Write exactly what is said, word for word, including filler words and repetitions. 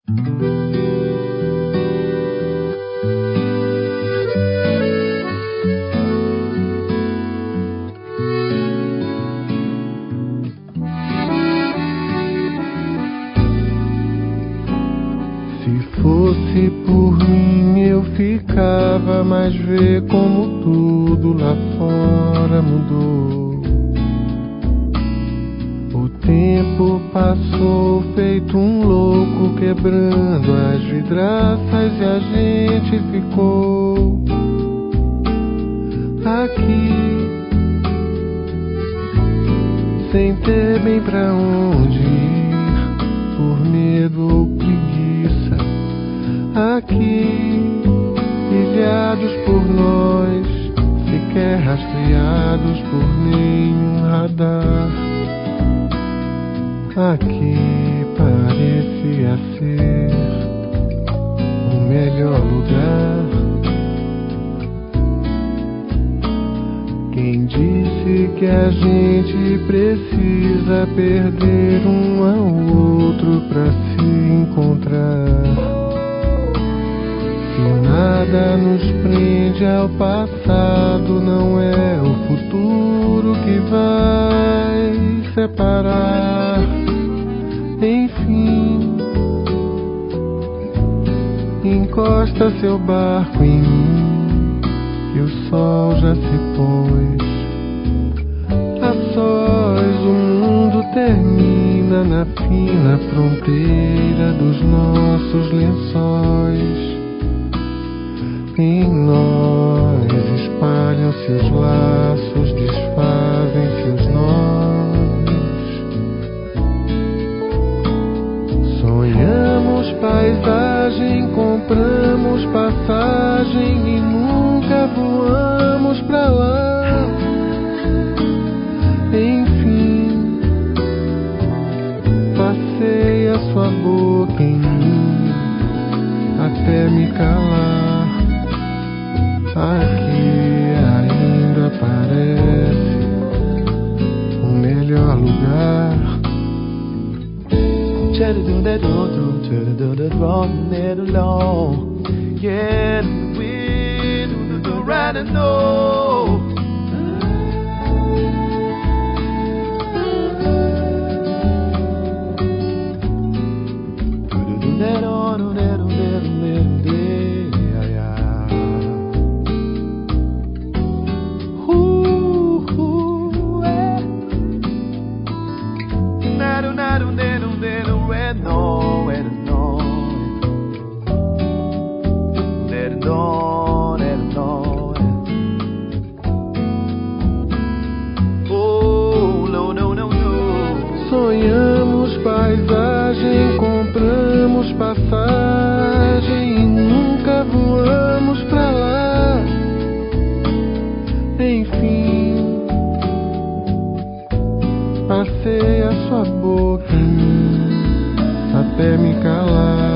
Se fosse por mim eu ficava, mas vê como tudo lá fora mudou. O tempo passou feito um louco, quebrando as vidraças, e a gente ficou aqui sem ter bem pra onde ir, por medo ou preguiça. Aqui, ilhados por nós, sequer rastreados por nenhum radar. Aqui parecia ser o melhor lugar. Quem disse que a gente precisa perder um ao outro pra se encontrar? Se nada nos prende ao passado, não é o futuro que vai separar. Enfim, encosta seu barco em mim, que o sol já se pôs. A sós o mundo termina na fina fronteira dos nossos lençóis. Em nós espalham-se os laços, desfazem-se os nós. Sonhamos paisagem, compramos passagem e nunca voamos pra lá. Enfim, passei a sua boca em mim até me calar. Aqui ainda parece o melhor lugar. Yeah, we do the right and know. Sonhamos paisagem, compramos passagem e nunca voamos pra lá. Enfim, passei a sua boca em mim até me calar.